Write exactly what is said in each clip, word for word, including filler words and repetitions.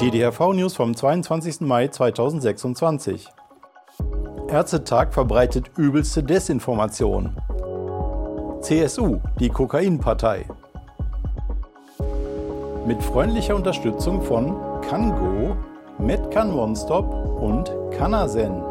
D D R V-News vom zweiundzwanzigsten Mai zweitausendsechsundzwanzig. Ärztetag verbreitet übelste Desinformation. C S U, die Kokainpartei. Mit freundlicher Unterstützung von CanGo, Medcan OneStop und Canazen.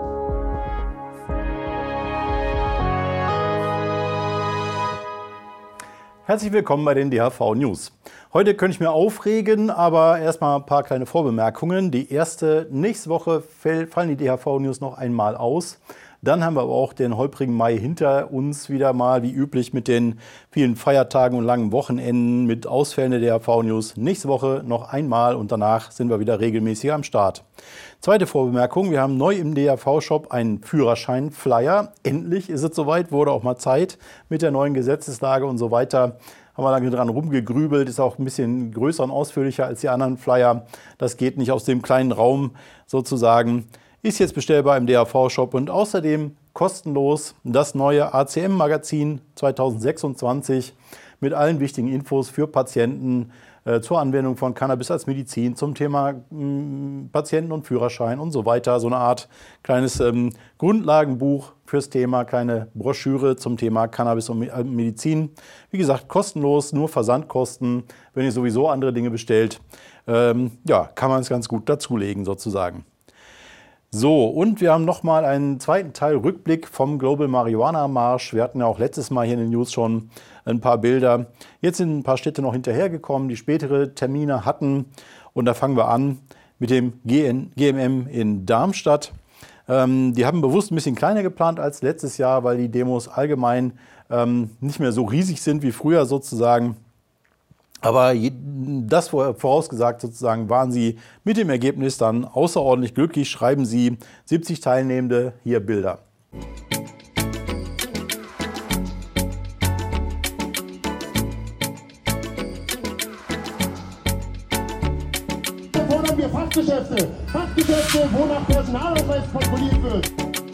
Herzlich willkommen bei den D H V-News. Heute könnte ich mir aufregen, aber erstmal ein paar kleine Vorbemerkungen. Die erste, nächste Woche fallen die D H V-News noch einmal aus. Dann haben wir aber auch den holprigen Mai hinter uns wieder mal, wie üblich mit den vielen Feiertagen und langen Wochenenden mit Ausfällen der D H V-News. Nächste Woche noch einmal und danach sind wir wieder regelmäßig am Start. Zweite Vorbemerkung, wir haben neu im D H V-Shop einen Führerschein-Flyer. Endlich ist es soweit, wurde auch mal Zeit mit der neuen Gesetzeslage und so weiter. Haben wir lange dran rumgegrübelt, ist auch ein bisschen größer und ausführlicher als die anderen Flyer. Das geht nicht aus dem kleinen Raum sozusagen. Ist jetzt bestellbar im D H V-Shop und außerdem kostenlos das neue A C M-Magazin zweitausendsechsundzwanzig mit allen wichtigen Infos für Patienten äh, zur Anwendung von Cannabis als Medizin, zum Thema mh, Patienten- und Führerschein und so weiter. So eine Art kleines ähm, Grundlagenbuch fürs Thema, kleine Broschüre zum Thema Cannabis und Medizin. Wie gesagt, kostenlos, nur Versandkosten. Wenn ihr sowieso andere Dinge bestellt, ähm, ja, kann man es ganz gut dazulegen sozusagen. So, und wir haben nochmal einen zweiten Teil Rückblick vom Global Marijuana Marsch. Wir hatten ja auch letztes Mal hier in den News schon ein paar Bilder. Jetzt sind ein paar Städte noch hinterhergekommen, die spätere Termine hatten. Und da fangen wir an mit dem G M M in Darmstadt. Ähm, die haben bewusst ein bisschen kleiner geplant als letztes Jahr, weil die Demos allgemein ähm, nicht mehr so riesig sind wie früher sozusagen. Aber das vorausgesagt sozusagen waren sie mit dem Ergebnis dann außerordentlich glücklich. Schreiben sie siebzig Teilnehmende, hier Bilder. Fordern wir Fachgeschäfte, Fachgeschäfte, wo nach Personalausweis kontrolliert wird.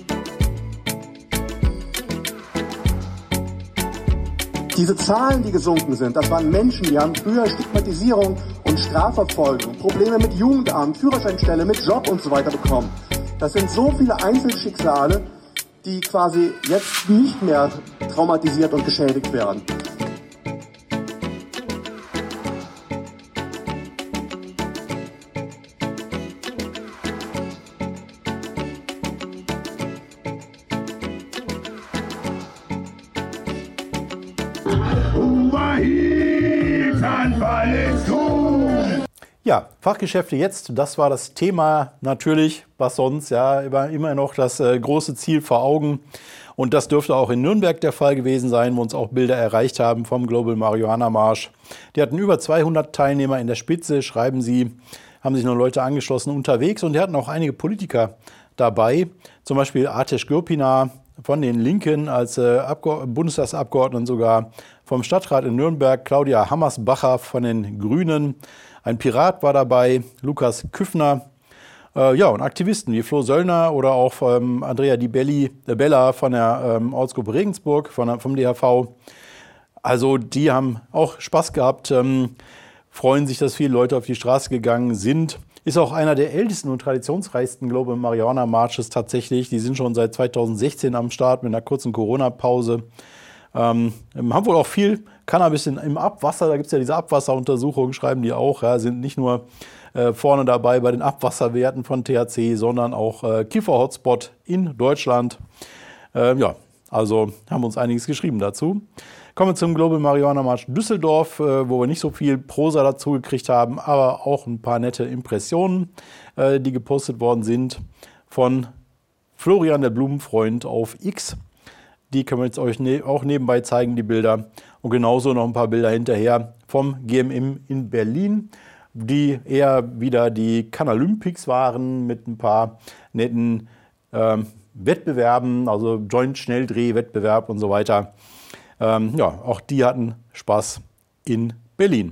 Diese Zahlen, die gesunken sind, das waren Menschen, die haben früher Stigmatisierung und Strafverfolgung, Probleme mit Jugendamt, Führerscheinstelle, mit Job und so weiter bekommen. Das sind so viele Einzelschicksale, die quasi jetzt nicht mehr traumatisiert und geschädigt werden. Ja, Fachgeschäfte jetzt, das war das Thema natürlich, was sonst, ja, immer, immer noch das äh, große Ziel vor Augen. Und das dürfte auch in Nürnberg der Fall gewesen sein, wo uns auch Bilder erreicht haben vom Global Marijuana Marsch. Die hatten über zweihundert Teilnehmer in der Spitze, schreiben sie, haben sich noch Leute angeschlossen unterwegs und die hatten auch einige Politiker dabei, zum Beispiel Ateş Gürpınar von den Linken als äh, Bundestagsabgeordneten sogar, vom Stadtrat in Nürnberg Claudia Hammersbacher von den Grünen, ein Pirat war dabei, Lukas Küffner, äh, ja, und Aktivisten wie Flo Söllner oder auch ähm, Andrea Di Belli, äh, Bella von der ähm, Ortsgruppe Regensburg, von der, vom D H V. Also die haben auch Spaß gehabt, ähm, freuen sich, dass viele Leute auf die Straße gegangen sind. Ist auch einer der ältesten und traditionsreichsten Global Marijuana Marches tatsächlich. Die sind schon seit zweitausendsechzehn am Start mit einer kurzen Corona-Pause. Ähm, haben wohl auch viel Cannabis in, im Abwasser, da gibt es ja diese Abwasseruntersuchungen, schreiben die auch, ja, sind nicht nur äh, vorne dabei bei den Abwasserwerten von T H C, sondern auch äh, Kiffer-Hotspot in Deutschland. Äh, ja, also haben uns einiges geschrieben dazu. Kommen wir zum Global Marijuana March Düsseldorf, äh, wo wir nicht so viel Prosa dazu gekriegt haben, aber auch ein paar nette Impressionen, äh, die gepostet worden sind von Florian der Blumenfreund auf X. Die können wir jetzt euch ne- auch nebenbei zeigen, die Bilder. Und genauso noch ein paar Bilder hinterher vom G M M in Berlin, die eher wieder die Canalympics waren mit ein paar netten ähm, Wettbewerben, also Joint-Schnelldreh-Wettbewerb und so weiter. Ähm, ja, auch die hatten Spaß in Berlin.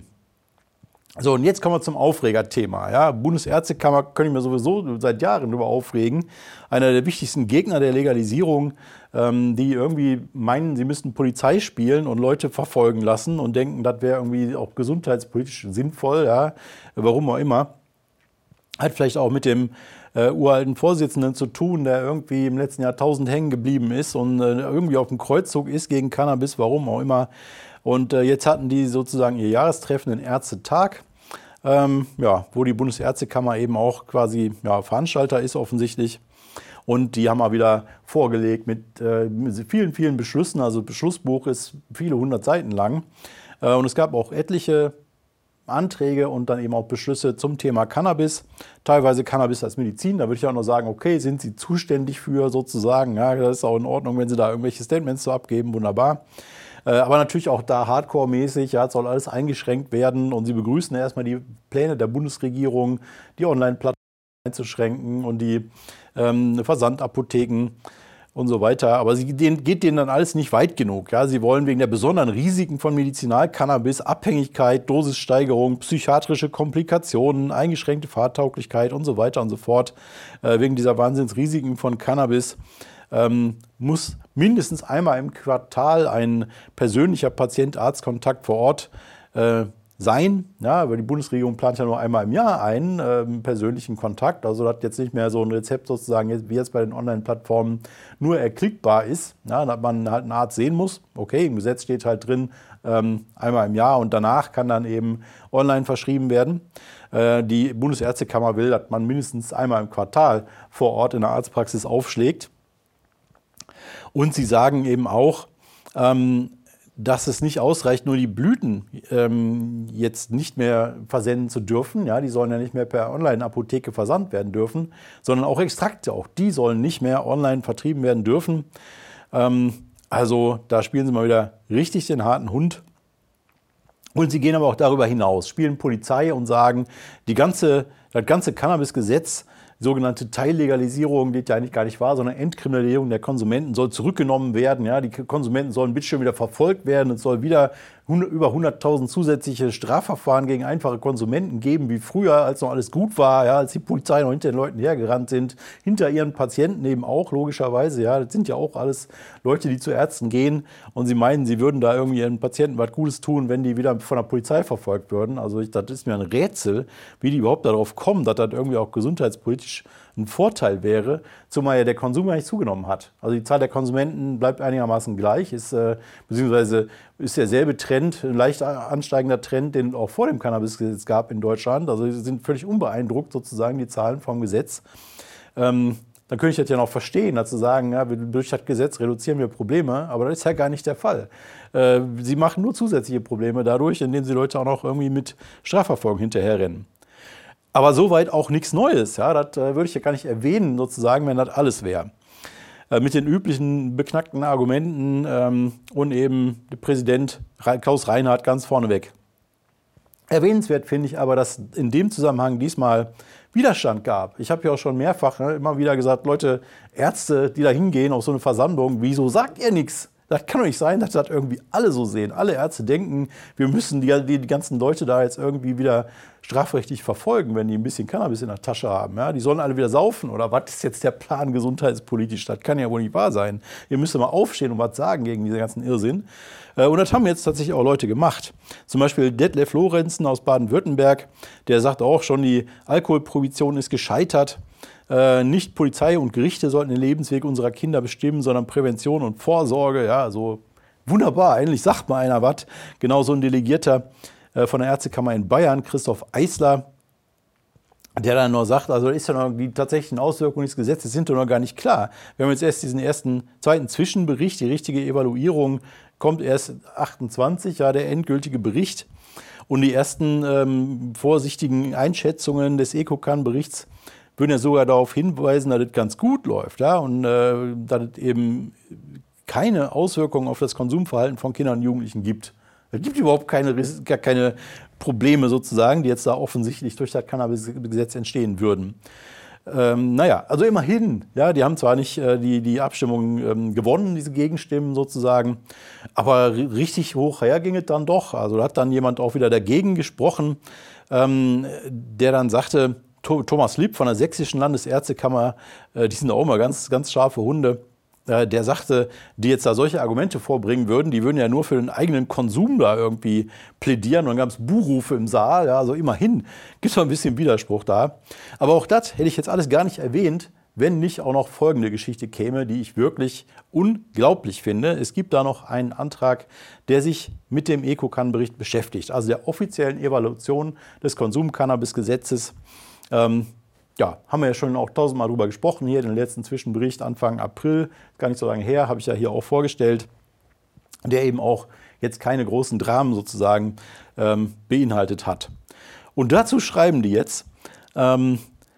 So, und jetzt kommen wir zum Aufregerthema. Ja, Bundesärztekammer kann ich mir sowieso seit Jahren darüber aufregen. Einer der wichtigsten Gegner der Legalisierung, ähm, die irgendwie meinen, sie müssten Polizei spielen und Leute verfolgen lassen und denken, das wäre irgendwie auch gesundheitspolitisch sinnvoll, ja, warum auch immer. Hat vielleicht auch mit dem äh, uralten Vorsitzenden zu tun, der irgendwie im letzten Jahrtausend hängen geblieben ist und äh, irgendwie auf dem Kreuzzug ist gegen Cannabis, warum auch immer. Und äh, jetzt hatten die sozusagen ihr Jahrestreffen, den Ärztetag, ähm, ja, wo die Bundesärztekammer eben auch quasi ja, Veranstalter ist offensichtlich. Und die haben mal wieder vorgelegt mit, äh, mit vielen, vielen Beschlüssen. Also das Beschlussbuch ist viele hundert Seiten lang. Äh, und es gab auch etliche Anträge und dann eben auch Beschlüsse zum Thema Cannabis. Teilweise Cannabis als Medizin. Da würde ich auch noch sagen, okay, sind Sie zuständig für sozusagen? Ja, das ist auch in Ordnung, wenn Sie da irgendwelche Statements so abgeben. Wunderbar. Äh, aber natürlich auch da Hardcore-mäßig. Ja, soll alles eingeschränkt werden. Und Sie begrüßen erstmal die Pläne der Bundesregierung, die Online-Plattformen einzuschränken und die ähm, Versandapotheken und so weiter. Aber sie geht denen dann alles nicht weit genug. Ja? Sie wollen wegen der besonderen Risiken von Medizinalcannabis, Abhängigkeit, Dosissteigerung, psychiatrische Komplikationen, eingeschränkte Fahrtauglichkeit und so weiter und so fort, äh, wegen dieser Wahnsinnsrisiken von Cannabis, ähm, muss mindestens einmal im Quartal ein persönlicher Patient-Arzt-Kontakt vor Ort äh, sein. Ja, aber die Bundesregierung plant ja nur einmal im Jahr einen äh, persönlichen Kontakt. Also das jetzt nicht mehr so ein Rezept sozusagen, jetzt, wie jetzt bei den Online-Plattformen nur erklickbar ist, ja, dass man halt einen Arzt sehen muss. Okay, im Gesetz steht halt drin, ähm, einmal im Jahr und danach kann dann eben online verschrieben werden. Äh, die Bundesärztekammer will, dass man mindestens einmal im Quartal vor Ort in der Arztpraxis aufschlägt. Und sie sagen eben auch, ähm, dass es nicht ausreicht, nur die Blüten ähm, jetzt nicht mehr versenden zu dürfen. Ja, die sollen ja nicht mehr per Online-Apotheke versandt werden dürfen, sondern auch Extrakte, auch die sollen nicht mehr online vertrieben werden dürfen. Ähm, also da spielen sie mal wieder richtig den harten Hund. Und sie gehen aber auch darüber hinaus, spielen Polizei und sagen, die ganze, das ganze Cannabis-Gesetz, die sogenannte Teillegalisierung, die ja eigentlich gar nicht wahr, sondern Entkriminalisierung der Konsumenten soll zurückgenommen werden. Ja, die Konsumenten sollen bitte schon wieder verfolgt werden. Es soll wieder über hunderttausend zusätzliche Strafverfahren gegen einfache Konsumenten geben, wie früher, als noch alles gut war, ja, als die Polizei noch hinter den Leuten hergerannt sind, hinter ihren Patienten eben auch, logischerweise. Ja, das sind ja auch alles Leute, die zu Ärzten gehen und sie meinen, sie würden da irgendwie ihren Patienten was Gutes tun, wenn die wieder von der Polizei verfolgt würden. Also ich, das ist mir ein Rätsel, wie die überhaupt darauf kommen, dass das irgendwie auch gesundheitspolitisch ein Vorteil wäre, zumal ja der Konsum gar nicht zugenommen hat. Also die Zahl der Konsumenten bleibt einigermaßen gleich, ist, äh, beziehungsweise ist derselbe Trend, ein leicht ansteigender Trend, den es auch vor dem Cannabisgesetz gab in Deutschland. Also sie sind völlig unbeeindruckt sozusagen, die Zahlen vom Gesetz. Ähm, dann könnte ich das ja noch verstehen, dazu sagen, ja, durch das Gesetz reduzieren wir Probleme, aber das ist ja gar nicht der Fall. Äh, sie machen nur zusätzliche Probleme dadurch, indem sie Leute auch noch irgendwie mit Strafverfolgung hinterherrennen. Aber soweit auch nichts Neues. Ja, das äh, würde ich ja gar nicht erwähnen, sozusagen, wenn das alles wäre. Äh, mit den üblichen beknackten Argumenten ähm, und eben der Präsident Klaus Reinhardt ganz vorneweg. Erwähnenswert finde ich aber, dass in dem Zusammenhang diesmal Widerstand gab. Ich habe ja auch schon mehrfach ne, immer wieder gesagt, Leute, Ärzte, die da hingehen auf so eine Versammlung, wieso sagt ihr nichts? Das kann doch nicht sein, dass das irgendwie alle so sehen. Alle Ärzte denken, wir müssen die, die, die ganzen Leute da jetzt irgendwie wieder strafrechtlich verfolgen, wenn die ein bisschen Cannabis in der Tasche haben. Ja? Die sollen alle wieder saufen oder was ist jetzt der Plan gesundheitspolitisch? Das kann ja wohl nicht wahr sein. Ihr müsst mal aufstehen und was sagen gegen diesen ganzen Irrsinn. Und das haben jetzt tatsächlich auch Leute gemacht. Zum Beispiel Detlef Lorenzen aus Baden-Württemberg, der sagt auch schon, die Alkoholprohibition ist gescheitert. Äh, nicht Polizei und Gerichte sollten den Lebensweg unserer Kinder bestimmen, sondern Prävention und Vorsorge. Ja, so wunderbar, endlich sagt mal einer was. Genau so ein Delegierter äh, von der Ärztekammer in Bayern, Christoph Eisler, der dann nur sagt, also ist ja noch die tatsächlichen Auswirkungen des Gesetzes sind doch noch gar nicht klar. Wir haben jetzt erst diesen ersten, zweiten Zwischenbericht, die richtige Evaluierung kommt erst achtundzwanzig, ja, der endgültige Bericht. Und die ersten ähm, vorsichtigen Einschätzungen des EcoCan-Berichts würden ja sogar darauf hinweisen, dass es ganz gut läuft, ja, und äh, dass es eben keine Auswirkungen auf das Konsumverhalten von Kindern und Jugendlichen gibt. Es gibt überhaupt keine, gar keine Probleme sozusagen, die jetzt da offensichtlich durch das Cannabis-Gesetz entstehen würden. Ähm, naja, also immerhin, ja, die haben zwar nicht äh, die, die Abstimmung ähm, gewonnen, diese Gegenstimmen sozusagen, aber richtig hoch her ging es dann doch. Also da hat dann jemand auch wieder dagegen gesprochen, ähm, der dann sagte, Thomas Lipp von der Sächsischen Landesärztekammer, äh, die sind auch immer ganz, ganz scharfe Hunde, der sagte, die jetzt da solche Argumente vorbringen würden, die würden ja nur für den eigenen Konsum da irgendwie plädieren. Und dann gab es Buhrufe im Saal. Ja, also immerhin gibt es ein bisschen Widerspruch da. Aber auch das hätte ich jetzt alles gar nicht erwähnt, wenn nicht auch noch folgende Geschichte käme, die ich wirklich unglaublich finde. Es gibt da noch einen Antrag, der sich mit dem Ecocan-Bericht beschäftigt, also der offiziellen Evaluation des Konsum-Cannabis-Gesetzes. Ähm, Ja, haben wir ja schon auch tausendmal drüber gesprochen hier, den letzten Zwischenbericht Anfang April, gar nicht so lange her, habe ich ja hier auch vorgestellt, der eben auch jetzt keine großen Dramen sozusagen ähm, beinhaltet hat. Und dazu schreiben die jetzt, ähm,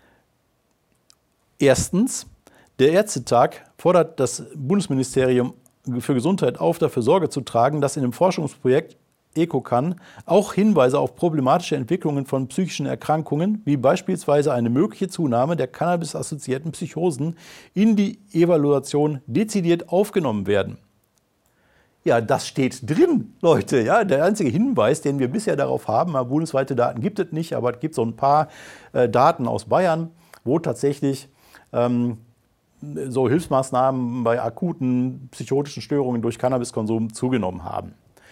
erstens, der Ärztetag fordert das Bundesministerium für Gesundheit auf, dafür Sorge zu tragen, dass in dem Forschungsprojekt Ecocan auch Hinweise auf problematische Entwicklungen von psychischen Erkrankungen, wie beispielsweise eine mögliche Zunahme der cannabis-assoziierten Psychosen, in die Evaluation dezidiert aufgenommen werden. Ja, das steht drin, Leute. Ja, der einzige Hinweis, den wir bisher darauf haben, bundesweite Daten gibt es nicht, aber es gibt so ein paar äh, Daten aus Bayern, wo tatsächlich ähm, so Hilfsmaßnahmen bei akuten psychotischen Störungen durch Cannabiskonsum zugenommen haben.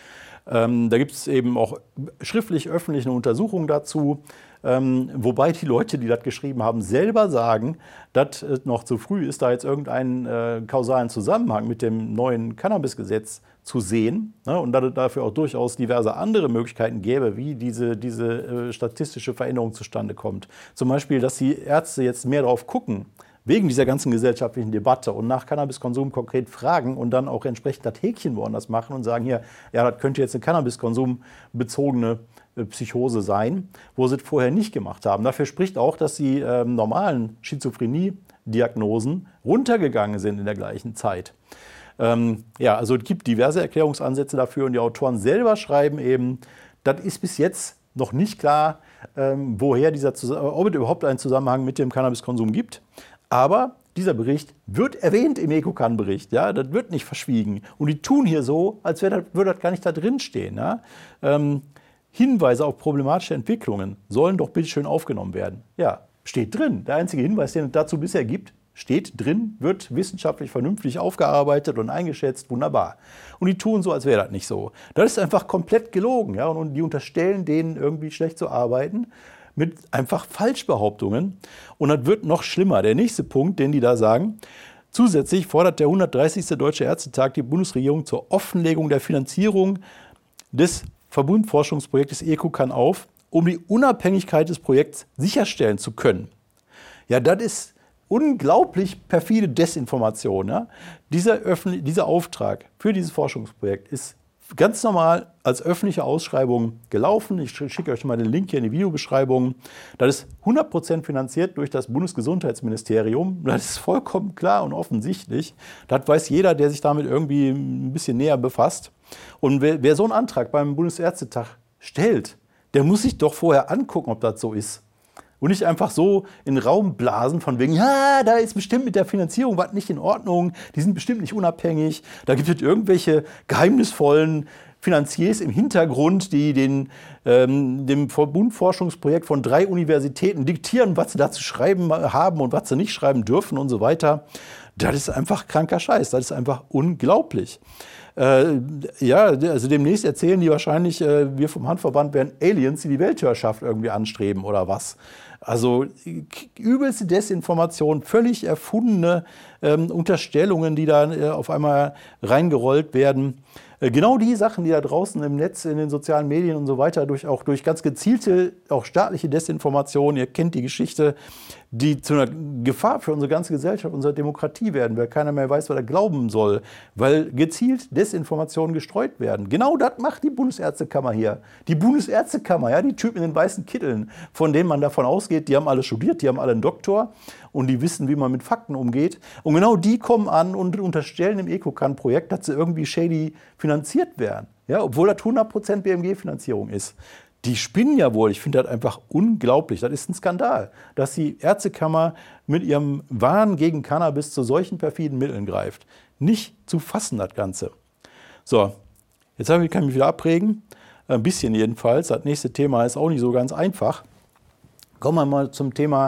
Ähm, da gibt es eben auch schriftlich öffentliche Untersuchungen dazu, ähm, wobei die Leute, die das geschrieben haben, selber sagen, dass es noch zu früh ist, da jetzt irgendeinen äh, kausalen Zusammenhang mit dem neuen Cannabisgesetz zu sehen, ne, und dass es dafür auch durchaus diverse andere Möglichkeiten gäbe, wie diese, diese äh, statistische Veränderung zustande kommt. Zum Beispiel, dass die Ärzte jetzt mehr darauf gucken, wegen dieser ganzen gesellschaftlichen Debatte und nach Cannabiskonsum konkret fragen und dann auch entsprechend das Häkchen woanders machen und sagen, hier, ja, das könnte jetzt eine Cannabiskonsum-bezogene äh, Psychose sein, wo sie es vorher nicht gemacht haben. Dafür spricht auch, dass die äh, normalen Schizophrenie-Diagnosen runtergegangen sind in der gleichen Zeit. Ähm, ja, also es gibt diverse Erklärungsansätze dafür und die Autoren selber schreiben eben, das ist bis jetzt noch nicht klar, ähm, woher dieser, ob es überhaupt einen Zusammenhang mit dem Cannabiskonsum gibt. Aber dieser Bericht wird erwähnt im Ecocan-Bericht, ja, das wird nicht verschwiegen. Und die tun hier so, als würde das gar nicht da drin stehen. Ja. Ähm, Hinweise auf problematische Entwicklungen sollen doch bitte schön aufgenommen werden. Ja, steht drin. Der einzige Hinweis, den es dazu bisher gibt, steht drin, wird wissenschaftlich vernünftig aufgearbeitet und eingeschätzt, wunderbar. Und die tun so, als wäre das nicht so. Das ist einfach komplett gelogen. Ja, und die unterstellen denen irgendwie schlecht zu arbeiten, mit einfach Falschbehauptungen. Und das wird noch schlimmer. Der nächste Punkt, den die da sagen, zusätzlich fordert der hundertdreißigste Deutsche Ärztetag die Bundesregierung zur Offenlegung der Finanzierung des Verbundforschungsprojektes Ecocan auf, um die Unabhängigkeit des Projekts sicherstellen zu können. Ja, das ist unglaublich perfide Desinformation. Ja? Dieser, öffentlich, dieser Auftrag für dieses Forschungsprojekt ist ganz normal als öffentliche Ausschreibung gelaufen. Ich schicke euch mal den Link hier in die Videobeschreibung. Das ist hundert Prozent finanziert durch das Bundesgesundheitsministerium. Das ist vollkommen klar und offensichtlich. Das weiß jeder, der sich damit irgendwie ein bisschen näher befasst. Und wer, wer so einen Antrag beim Bundesärztetag stellt, der muss sich doch vorher angucken, ob das so ist. Und nicht einfach so in den Raum blasen von wegen, ja, da ist bestimmt mit der Finanzierung was nicht in Ordnung, die sind bestimmt nicht unabhängig, da gibt es irgendwelche geheimnisvollen Finanziers im Hintergrund, die den, ähm, dem Verbundforschungsprojekt von drei Universitäten diktieren, was sie da zu schreiben haben und was sie nicht schreiben dürfen und so weiter. Das ist einfach kranker Scheiß, das ist einfach unglaublich. Äh, ja, also demnächst erzählen die wahrscheinlich, äh, wir vom Handverband wären Aliens, die die Weltherrschaft irgendwie anstreben oder was. Also übelste Desinformation, völlig erfundene ähm, Unterstellungen, die da äh, auf einmal reingerollt werden. Äh, genau die Sachen, die da draußen im Netz, in den sozialen Medien und so weiter, durch, auch durch ganz gezielte, auch staatliche Desinformation, ihr kennt die Geschichte, die zu einer Gefahr für unsere ganze Gesellschaft, unsere Demokratie werden, weil keiner mehr weiß, was er glauben soll, weil gezielt Desinformationen gestreut werden. Genau das macht die Bundesärztekammer hier. Die Bundesärztekammer, ja, die Typen in den weißen Kitteln, von denen man davon ausgeht, die haben alle studiert, die haben alle einen Doktor und die wissen, wie man mit Fakten umgeht. Und genau die kommen an und unterstellen im Ecocan-Projekt, dass sie irgendwie shady finanziert werden, ja, obwohl das hundert Prozent B M G-Finanzierung ist. Die spinnen ja wohl. Ich finde das einfach unglaublich. Das ist ein Skandal, dass die Ärztekammer mit ihrem Wahn gegen Cannabis zu solchen perfiden Mitteln greift. Nicht zu fassen, das Ganze. So, jetzt kann ich mich wieder abregen. Ein bisschen jedenfalls. Das nächste Thema ist auch nicht so ganz einfach. Kommen wir mal zum Thema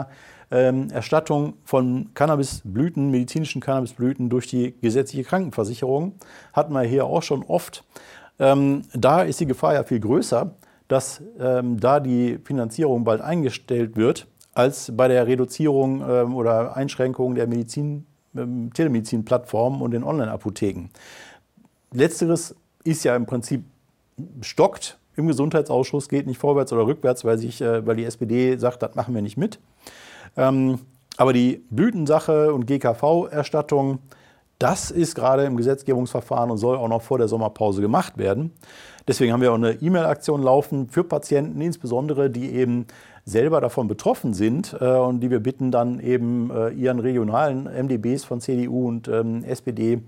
ähm, Erstattung von Cannabisblüten, medizinischen Cannabisblüten durch die gesetzliche Krankenversicherung. Hatten wir hier auch schon oft. Ähm, da ist die Gefahr ja viel größer, dass ähm, da die Finanzierung bald eingestellt wird, als bei der Reduzierung ähm, oder Einschränkung der Medizin, ähm, Telemedizin-Plattformen und den Online-Apotheken. Letzteres ist ja im Prinzip stockt im Gesundheitsausschuss, geht nicht vorwärts oder rückwärts, weil, sich, äh, weil die S P D sagt, das machen wir nicht mit. Ähm, aber die Blütensache und G K V-Erstattung, das ist gerade im Gesetzgebungsverfahren und soll auch noch vor der Sommerpause gemacht werden. Deswegen haben wir auch eine E-Mail-Aktion laufen für Patienten, insbesondere die eben selber davon betroffen sind äh, und die wir bitten, dann eben äh, ihren regionalen M D Bs von C D U und ähm, S P D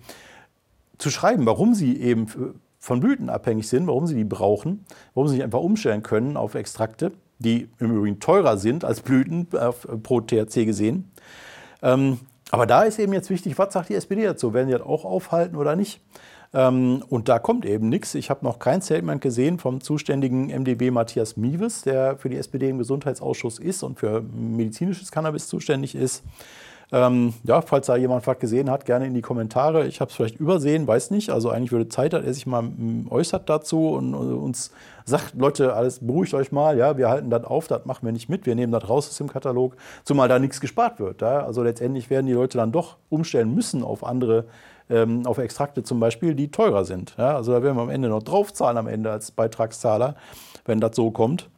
zu schreiben, warum sie eben von Blüten abhängig sind, warum sie die brauchen, warum sie nicht einfach umstellen können auf Extrakte, die im Übrigen teurer sind als Blüten äh, pro T H C gesehen. Ähm, aber da ist eben jetzt wichtig, was sagt die S P D dazu? Werden die das auch aufhalten oder nicht? Ähm, und da kommt eben nichts. Ich habe noch kein Statement gesehen vom zuständigen M D B Matthias Mieves, der für die S P D im Gesundheitsausschuss ist und für medizinisches Cannabis zuständig ist. Ähm, ja, falls da jemand was gesehen hat, gerne in die Kommentare. Ich habe es vielleicht übersehen, weiß nicht. Also eigentlich würde Zeit, dass er sich mal äußert dazu und uns sagt, Leute, alles beruhigt euch mal, ja, wir halten das auf, das machen wir nicht mit, wir nehmen das raus aus dem Katalog, zumal da nichts gespart wird. Ja? Also letztendlich werden die Leute dann doch umstellen müssen auf andere, ähm, auf Extrakte zum Beispiel, die teurer sind. Ja? Also da werden wir am Ende noch draufzahlen am Ende als Beitragszahler, wenn das so kommt.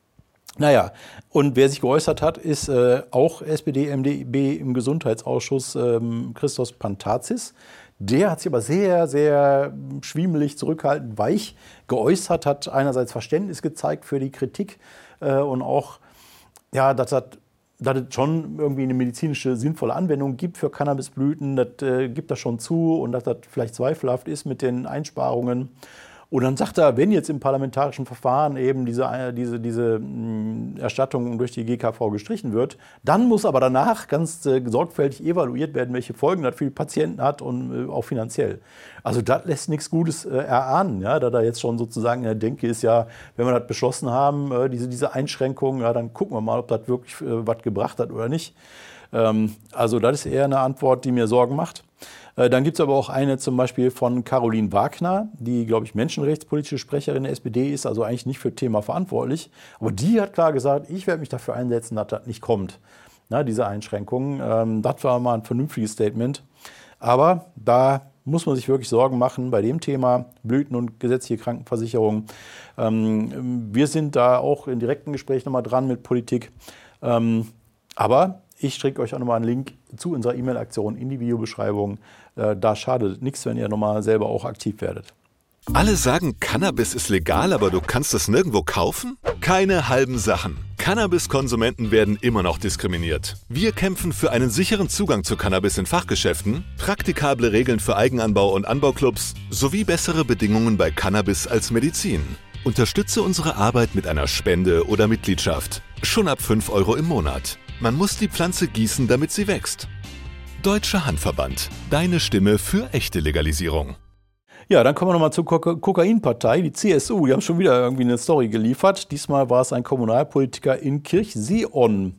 Naja, und wer sich geäußert hat, ist äh, auch S P D M D B im Gesundheitsausschuss ähm, Christos Pantazis. Der hat sich aber sehr, sehr schwiemelig, zurückhaltend, weich geäußert, hat einerseits Verständnis gezeigt für die Kritik äh, und auch, ja, dass das dass es schon irgendwie eine medizinische sinnvolle Anwendung gibt für Cannabisblüten, das äh, gibt er schon zu und dass das vielleicht zweifelhaft ist mit den Einsparungen. Und dann sagt er, wenn jetzt im parlamentarischen Verfahren eben diese, diese, diese Erstattung durch die G K V gestrichen wird, dann muss aber danach ganz äh, sorgfältig evaluiert werden, welche Folgen das für die Patienten hat und äh, auch finanziell. Also das lässt nichts Gutes äh, erahnen, ja, da da jetzt schon sozusagen in der Denke ist, ja, wenn wir das beschlossen haben, äh, diese, diese Einschränkungen, ja, dann gucken wir mal, ob das wirklich äh, was gebracht hat oder nicht. Ähm, also das ist eher eine Antwort, die mir Sorgen macht. Dann gibt es aber auch eine zum Beispiel von Caroline Wagner, die, glaube ich, menschenrechtspolitische Sprecherin der S P D ist, also eigentlich nicht für das Thema verantwortlich. Aber die hat klar gesagt, ich werde mich dafür einsetzen, dass das nicht kommt, na, diese Einschränkungen. Ähm, das war mal ein vernünftiges Statement. Aber da muss man sich wirklich Sorgen machen bei dem Thema Blüten und gesetzliche Krankenversicherung. Ähm, wir sind da auch in direkten Gesprächen nochmal dran mit Politik. Ähm, aber ich schicke euch auch nochmal einen Link zu unserer E-Mail-Aktion in die Videobeschreibung. Äh, da schadet nichts, wenn ihr nochmal selber auch aktiv werdet. Alle sagen, Cannabis ist legal, aber du kannst es nirgendwo kaufen? Keine halben Sachen. Cannabis-Konsumenten werden immer noch diskriminiert. Wir kämpfen für einen sicheren Zugang zu Cannabis in Fachgeschäften, praktikable Regeln für Eigenanbau und Anbauclubs sowie bessere Bedingungen bei Cannabis als Medizin. Unterstütze unsere Arbeit mit einer Spende oder Mitgliedschaft. Schon ab fünf Euro im Monat. Man muss die Pflanze gießen, damit sie wächst. Deutscher Handverband. Deine Stimme für echte Legalisierung. Ja, dann kommen wir nochmal zur Kokainpartei, die C S U. Die haben schon wieder irgendwie eine Story geliefert. Diesmal war es ein Kommunalpolitiker in Kirchseeon.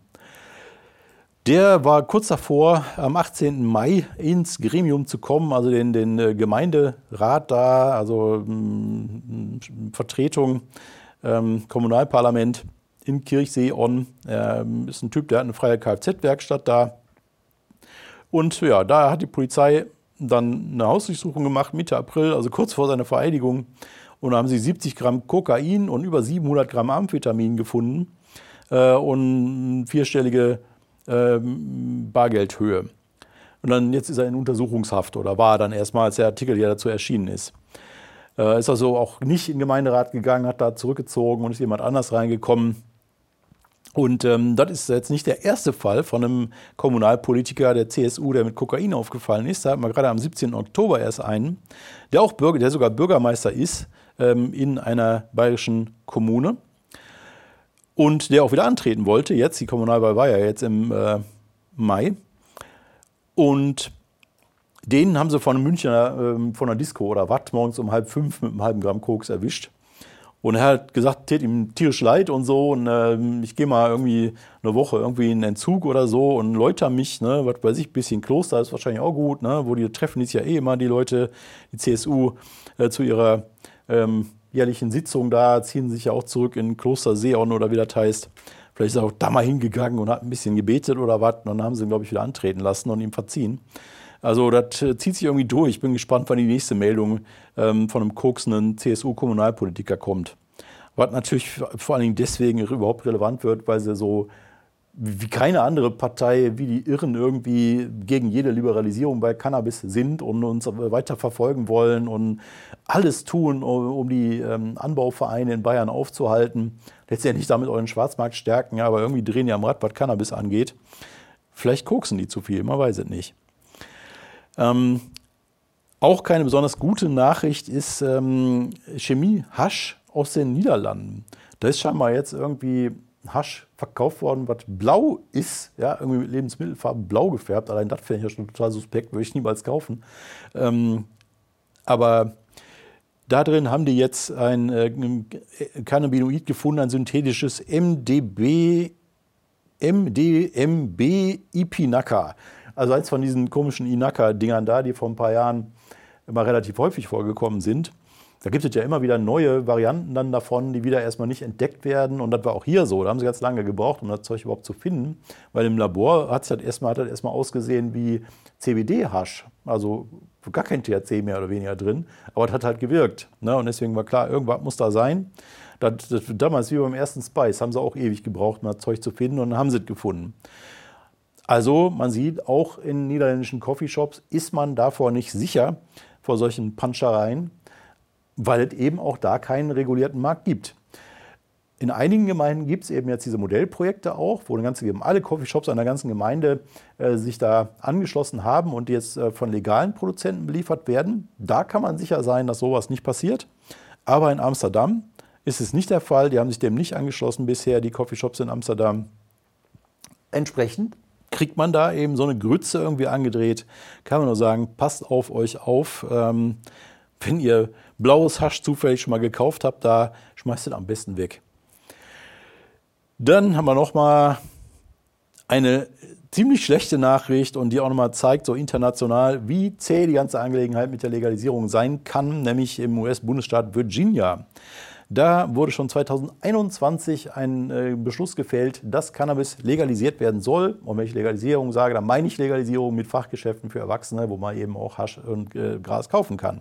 Der war kurz davor, am achtzehnten Mai ins Gremium zu kommen, also den, den Gemeinderat da, also ähm, Vertretung, ähm, Kommunalparlament in Kirchseeon. Er ist ein Typ, der hat eine freie Kfz-Werkstatt da. Und ja, da hat die Polizei dann eine Hausdurchsuchung gemacht, Mitte April, also kurz vor seiner Vereidigung. Und da haben sie siebzig Gramm Kokain und über siebenhundert Gramm Amphetamin gefunden äh, und vierstellige äh, Bargeldhöhe. Und dann jetzt ist er in Untersuchungshaft oder war dann erstmal, als der Artikel hier dazu erschienen ist. Äh, ist also auch nicht in den Gemeinderat gegangen, hat da zurückgezogen und ist jemand anders reingekommen. Und ähm, das ist jetzt nicht der erste Fall von einem Kommunalpolitiker der C S U, der mit Kokain aufgefallen ist. Da hatten wir gerade am siebzehnten Oktober erst einen, der auch Bürger, der sogar Bürgermeister ist ähm, in einer bayerischen Kommune und der auch wieder antreten wollte. Jetzt, die Kommunalwahl war ja jetzt im äh, Mai. Und den haben sie von einem Münchner, äh, von einer Disco oder Watt morgens um halb fünf mit einem halben Gramm Koks erwischt. Und er hat gesagt, tät ihm tierisch leid und so. Und äh, ich gehe mal irgendwie eine Woche irgendwie in Entzug oder so und läuter mich, ne, was weiß ich, ein bisschen Kloster ist wahrscheinlich auch gut, ne, wo die treffen ist ja eh immer die Leute, die C S U, äh, zu ihrer ähm, jährlichen Sitzung da, ziehen sich ja auch zurück in Kloster Seeon oder wie das heißt. Vielleicht ist er auch da mal hingegangen und hat ein bisschen gebetet oder was. Und dann haben sie ihn, glaube ich, wieder antreten lassen und ihm verziehen. Also das äh, zieht sich irgendwie durch. Ich bin gespannt, wann die nächste Meldung ähm, von einem koksenden C S U-Kommunalpolitiker kommt. Was natürlich vor allen Dingen deswegen überhaupt relevant wird, weil sie so wie keine andere Partei, wie die Irren irgendwie gegen jede Liberalisierung bei Cannabis sind und uns weiter verfolgen wollen und alles tun, um die ähm, Anbauvereine in Bayern aufzuhalten. Letztendlich damit euren Schwarzmarkt stärken, ja, aber irgendwie drehen die am Rad, was Cannabis angeht. Vielleicht koksen die zu viel, man weiß es nicht. Ähm, auch keine besonders gute Nachricht ist ähm, Chemie-Hasch aus den Niederlanden. Da ist scheinbar jetzt irgendwie Hasch verkauft worden, was blau ist, ja, irgendwie mit Lebensmittelfarben blau gefärbt. Allein das finde ich ja schon total suspekt, würde ich niemals kaufen. Ähm, aber da drin haben die jetzt ein äh, Cannabinoid gefunden, ein synthetisches M D B, M D M B Ipinaca. Also eins von diesen komischen Inaka-Dingern da, die vor ein paar Jahren immer relativ häufig vorgekommen sind. Da gibt es ja immer wieder neue Varianten dann davon, die wieder erstmal nicht entdeckt werden. Und das war auch hier so. Da haben sie ganz lange gebraucht, um das Zeug überhaupt zu finden. Weil im Labor hat es halt erstmal, hat das erstmal ausgesehen wie C B D-Hasch. Also gar kein T H C mehr oder weniger drin. Aber es hat halt gewirkt. Ne? Und deswegen war klar, irgendwas muss da sein. Das, das, damals wie beim ersten Spice haben sie auch ewig gebraucht, um das Zeug zu finden. Und dann haben sie es gefunden. Also man sieht, auch in niederländischen Coffeeshops ist man davor nicht sicher, vor solchen Panschereien, weil es eben auch da keinen regulierten Markt gibt. In einigen Gemeinden gibt es eben jetzt diese Modellprojekte auch, wo eine ganze, alle Coffeeshops einer ganzen Gemeinde äh, sich da angeschlossen haben und jetzt äh, von legalen Produzenten beliefert werden. Da kann man sicher sein, dass sowas nicht passiert. Aber in Amsterdam ist es nicht der Fall. Die haben sich dem nicht angeschlossen bisher, die Coffeeshops in Amsterdam. Entsprechend kriegt man da eben so eine Grütze irgendwie angedreht. Kann man nur sagen, passt auf euch auf. Ähm, wenn ihr blaues Hasch zufällig schon mal gekauft habt, da schmeißt es am besten weg. Dann haben wir noch mal eine ziemlich schlechte Nachricht und die auch noch mal zeigt, so international, wie zäh die ganze Angelegenheit mit der Legalisierung sein kann, nämlich im U S-Bundesstaat Virginia. Da wurde schon zweitausendeinundzwanzig ein äh, Beschluss gefällt, dass Cannabis legalisiert werden soll. Und wenn ich Legalisierung sage, dann meine ich Legalisierung mit Fachgeschäften für Erwachsene, wo man eben auch Hasch und äh, Gras kaufen kann.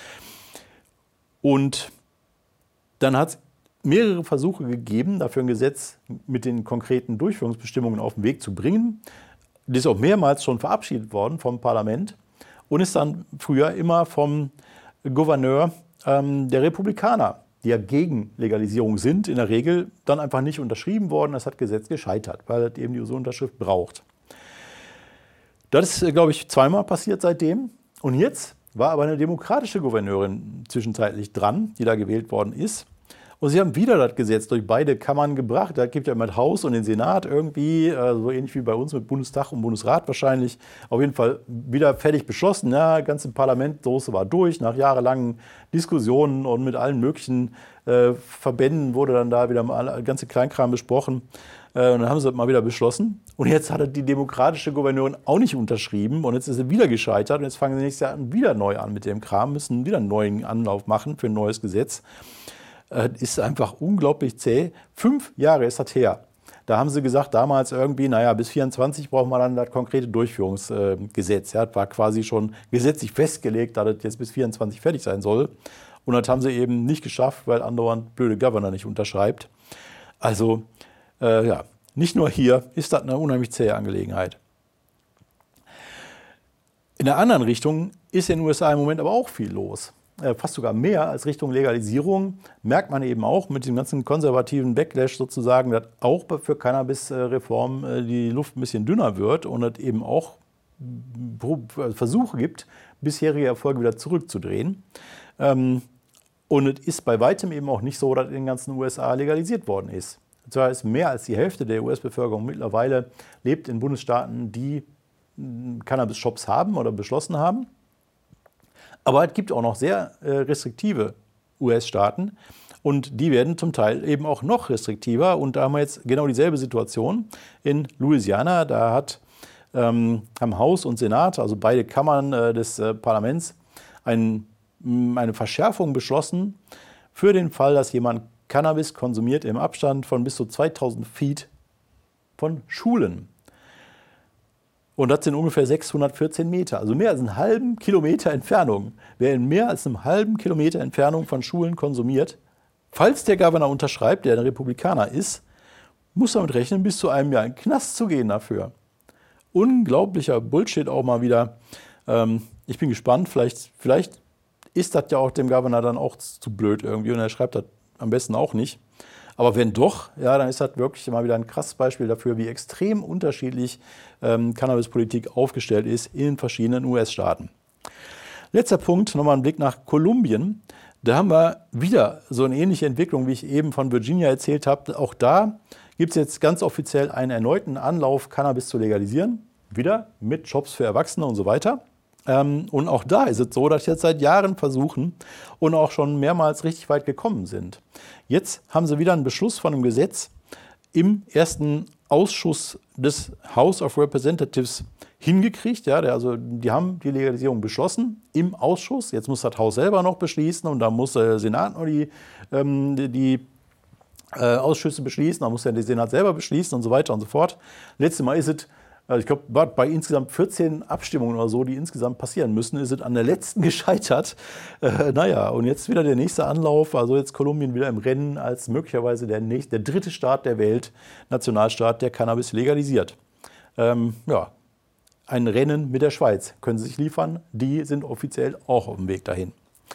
Und dann hat es mehrere Versuche gegeben, dafür ein Gesetz mit den konkreten Durchführungsbestimmungen auf den Weg zu bringen. Das ist auch mehrmals schon verabschiedet worden vom Parlament und ist dann früher immer vom Gouverneur ähm, der Republikaner, die ja gegen Legalisierung sind, in der Regel dann einfach nicht unterschrieben worden. Das hat Gesetz gescheitert, weil es eben die Unterschrift braucht. Das ist, glaube ich, zweimal passiert seitdem. Und jetzt war aber eine demokratische Gouverneurin zwischenzeitlich dran, die da gewählt worden ist. Und sie haben wieder das Gesetz durch beide Kammern gebracht. Da gibt ja immer das Haus und den Senat irgendwie, äh, so ähnlich wie bei uns mit Bundestag und Bundesrat wahrscheinlich. Auf jeden Fall wieder fertig beschlossen. Ja, das ganze Parlamentsoße war durch. Nach jahrelangen Diskussionen und mit allen möglichen äh, Verbänden wurde dann da wieder mal der ganze Kleinkram besprochen. Äh, und dann haben sie das mal wieder beschlossen. Und jetzt hat die demokratische Gouverneurin auch nicht unterschrieben. Und jetzt ist sie wieder gescheitert. Und jetzt fangen sie nächstes Jahr wieder neu an mit dem Kram, müssen wieder einen neuen Anlauf machen für ein neues Gesetz. Das ist einfach unglaublich zäh. Fünf Jahre ist das her. Da haben sie gesagt, damals irgendwie, naja, bis vierundzwanzig brauchen wir dann das konkrete Durchführungsgesetz. Ja, das war quasi schon gesetzlich festgelegt, dass das jetzt bis vierundzwanzig fertig sein soll. Und das haben sie eben nicht geschafft, weil andauernd blöde Governor nicht unterschreibt. Also, äh, ja, nicht nur hier ist das eine unheimlich zähe Angelegenheit. In der anderen Richtung ist in den U S A im Moment aber auch viel los. Fast sogar mehr als Richtung Legalisierung, merkt man eben auch mit dem ganzen konservativen Backlash sozusagen, dass auch für Cannabis-Reform die Luft ein bisschen dünner wird und es eben auch Versuche gibt, bisherige Erfolge wieder zurückzudrehen. Und es ist bei weitem eben auch nicht so, dass in den ganzen U S A legalisiert worden ist. Und zwar ist mehr als die Hälfte der U S-Bevölkerung mittlerweile lebt in Bundesstaaten, die Cannabis-Shops haben oder beschlossen haben. Aber es gibt auch noch sehr äh, restriktive U S-Staaten. Und die werden zum Teil eben auch noch restriktiver. Und da haben wir jetzt genau dieselbe Situation in Louisiana. Da hat, ähm, haben Haus und Senat, also beide Kammern äh, des äh, Parlaments, ein, eine Verschärfung beschlossen für den Fall, dass jemand Cannabis konsumiert im Abstand von bis zu zweitausend Feet von Schulen. Und das sind ungefähr sechshundertvierzehn Meter, also mehr als einen halben Kilometer Entfernung. Wer in mehr als einem halben Kilometer Entfernung von Schulen konsumiert, falls der Governor unterschreibt, der ein Republikaner ist, muss damit rechnen, bis zu einem Jahr in den Knast zu gehen dafür. Unglaublicher Bullshit auch mal wieder. Ähm, ich bin gespannt, vielleicht, vielleicht ist das ja auch dem Governor dann auch zu blöd irgendwie und er schreibt das am besten auch nicht. Aber wenn doch, ja, dann ist das wirklich mal wieder ein krasses Beispiel dafür, wie extrem unterschiedlich ähm, Cannabispolitik aufgestellt ist in verschiedenen U S-Staaten. Letzter Punkt, nochmal ein Blick nach Kolumbien. Da haben wir wieder so eine ähnliche Entwicklung, wie ich eben von Virginia erzählt habe. Auch da gibt es jetzt ganz offiziell einen erneuten Anlauf, Cannabis zu legalisieren. Wieder mit Shops für Erwachsene und so weiter. Ähm, und auch da ist es so, dass sie jetzt seit Jahren versuchen und auch schon mehrmals richtig weit gekommen sind. Jetzt haben sie wieder einen Beschluss von einem Gesetz im ersten Ausschuss des House of Representatives hingekriegt. Ja, der, also die haben die Legalisierung beschlossen im Ausschuss. Jetzt muss das Haus selber noch beschließen und dann muss der Senat noch die, ähm, die, die äh, Ausschüsse beschließen, dann muss der Senat selber beschließen und so weiter und so fort. Letztes Mal ist es, also ich glaube, bei insgesamt vierzehn Abstimmungen oder so, die insgesamt passieren müssen, ist es an der letzten gescheitert. Äh, naja, und jetzt wieder der nächste Anlauf, also jetzt Kolumbien wieder im Rennen als möglicherweise der, nächste, der dritte Staat der Welt, Nationalstaat, der Cannabis legalisiert. Ähm, ja, ein Rennen mit der Schweiz können sie sich liefern, die sind offiziell auch auf dem Weg dahin.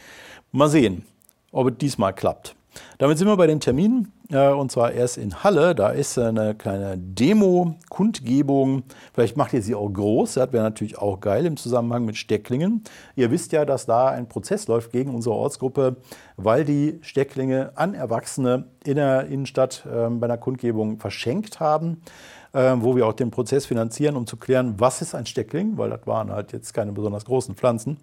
Mal sehen, ob es diesmal klappt. Damit sind wir bei den Terminen, äh, und zwar erst in Halle. Da ist eine kleine Demo-Kundgebung. Vielleicht macht ihr sie auch groß. Das wäre natürlich auch geil im Zusammenhang mit Stecklingen. Ihr wisst ja, dass da ein Prozess läuft gegen unsere Ortsgruppe, weil die Stecklinge an Erwachsene in der Innenstadt äh, bei einer Kundgebung verschenkt haben, äh, wo wir auch den Prozess finanzieren, um zu klären, was ist ein Steckling, weil das waren halt jetzt keine besonders großen Pflanzen.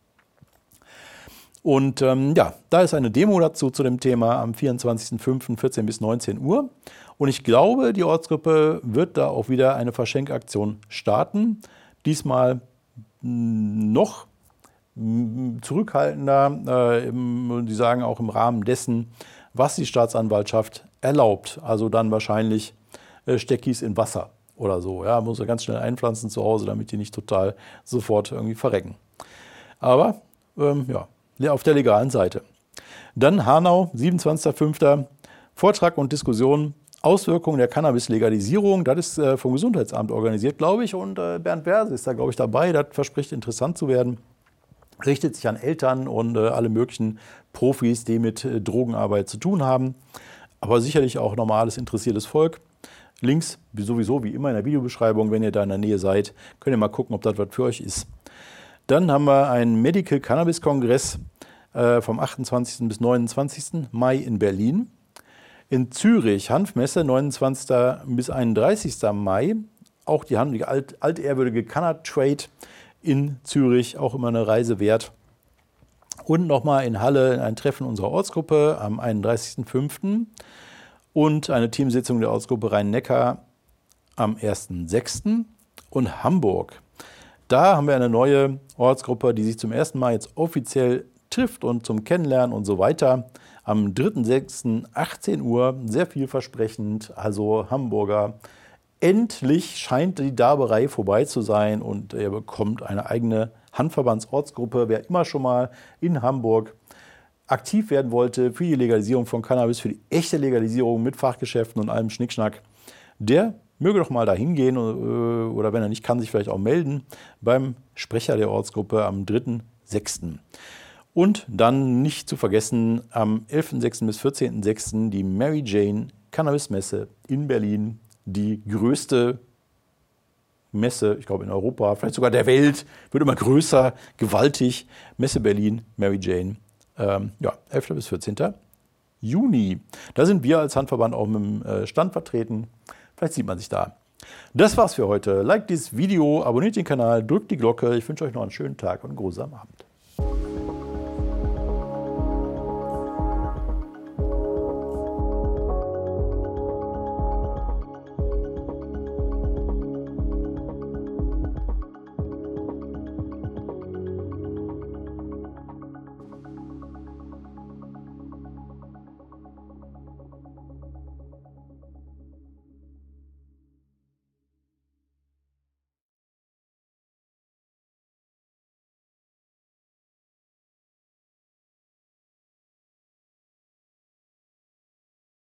Und ähm, ja, da ist eine Demo dazu zu dem Thema am vierundzwanzigsten fünften vierzehn bis neunzehn Uhr. Und ich glaube, die Ortsgruppe wird da auch wieder eine Verschenkaktion starten. Diesmal noch zurückhaltender, äh, im, die sagen auch im Rahmen dessen, was die Staatsanwaltschaft erlaubt. Also dann wahrscheinlich äh, Steckis in Wasser oder so. Ja, muss man ganz schnell einpflanzen zu Hause, damit die nicht total sofort irgendwie verrecken. Aber ähm, ja. auf der legalen Seite. Dann Hanau, siebenundzwanzigsten fünften Vortrag und Diskussion, Auswirkungen der Cannabis-Legalisierung. Das ist äh, vom Gesundheitsamt organisiert, glaube ich. Und äh, Bernd Berse ist da, glaube ich, dabei. Das verspricht interessant zu werden. Richtet sich an Eltern und äh, alle möglichen Profis, die mit äh, Drogenarbeit zu tun haben. Aber sicherlich auch normales, interessiertes Volk. Links, sowieso wie immer in der Videobeschreibung, wenn ihr da in der Nähe seid, könnt ihr mal gucken, ob das was für euch ist. Dann haben wir einen Medical Cannabis Kongress äh, vom achtundzwanzigsten bis neunundzwanzigsten Mai in Berlin. In Zürich Hanfmesse, neunundzwanzigsten bis einunddreißigsten Mai. Auch die, die alt, altehrwürdige Canna-Trade in Zürich, auch immer eine Reise wert. Und nochmal in Halle ein Treffen unserer Ortsgruppe am einunddreißigsten fünften und eine Teamsitzung der Ortsgruppe Rhein-Neckar am ersten sechsten Und Hamburg. Da haben wir eine neue Ortsgruppe, die sich zum ersten Mal jetzt offiziell trifft und zum Kennenlernen und so weiter. Am dritten sechsten achtzehn Uhr, sehr vielversprechend, also Hamburger. Endlich scheint die Darberei vorbei zu sein und er bekommt eine eigene Handverbandsortsgruppe. Wer immer schon mal in Hamburg aktiv werden wollte für die Legalisierung von Cannabis, für die echte Legalisierung mit Fachgeschäften und allem Schnickschnack, der möge doch mal da hingehen oder wenn er nicht kann, sich vielleicht auch melden beim Sprecher der Ortsgruppe am dritten sechsten Und dann nicht zu vergessen, am elften sechsten bis vierzehnten sechsten die Mary Jane Cannabis Messe in Berlin. Die größte Messe, ich glaube in Europa, vielleicht sogar der Welt, wird immer größer, gewaltig. Messe Berlin, Mary Jane, ähm, ja, elften bis vierzehnten Juni. Da sind wir als Handverband auch mit dem Stand vertreten. Vielleicht sieht man sich da. Das war's für heute. Like dieses Video, abonniert den Kanal, drückt die Glocke. Ich wünsche euch noch einen schönen Tag und einen grusamen Abend.